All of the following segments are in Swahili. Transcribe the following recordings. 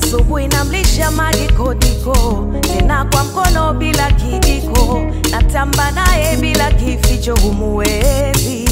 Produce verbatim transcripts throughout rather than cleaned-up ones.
Asubuhi namlisha madikodiko, tena kwa mkono bila kijiko, natamba naye bila kificho humuwezi.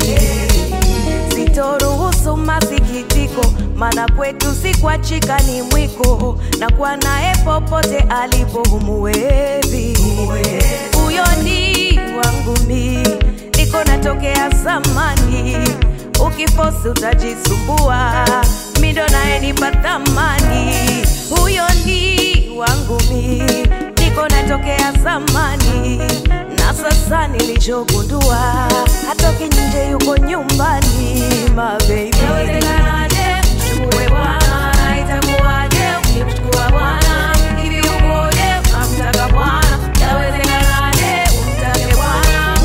Sitoruhusu masikitiko, maana kwetu si kuachika ni mwiko, na kwa naye popote alipo humuwezi. Huyo ni wangu mi, niko natokea zamani, ukifosi utajisumbua, mindo naye nipa thamani. Huyo ni wangu mi, niko natokea zamani, na sasa nilichogundua, hatoki nje yuko nyumbani. My baby, yawezekanaje mchukue bwana, itakuwaje ukimchukua bwana, hivi ukoje amtaka bwana, yawezekanaje umtake bwana.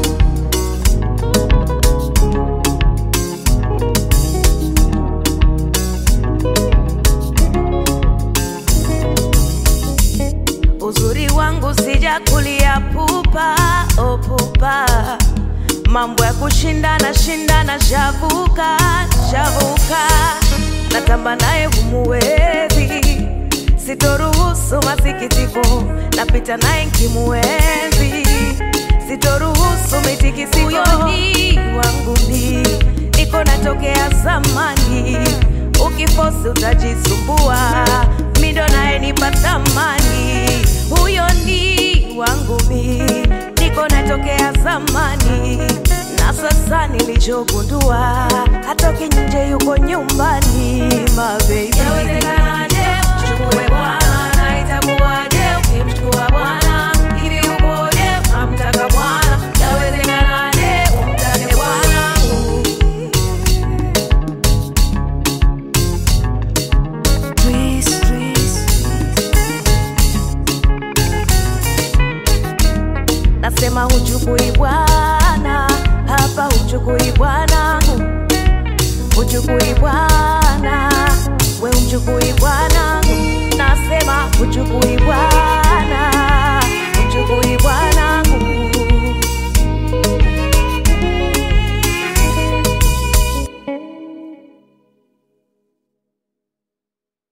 Uzuri wangu sijakulia pupa, oh pupa, mambo ya kushindana shindana, shavuka shavuka, natamba naye humuwezi. Sitoruhusu masikitiko, napita naye nkimuenzi. Sitoruhusu mitikisiko. Huyo ni wangu mi, niko natokea zamani, ukifosi utajisumbua, mindo naye nipa thamani. Huyo ni wangu mi, niko natokea zamani, na sasa nilichogundua, hatoki nje yuko nyumbani. My baby, yawezekanaje mchukue bwana, itakuwaje ukimchukua bwana, hivi ukoje amtaka bwana, yawezekanaje umtake bwana. Twist, twist. Nasema huchukui bwana, hapa huchukui bwana, huchukui bwana.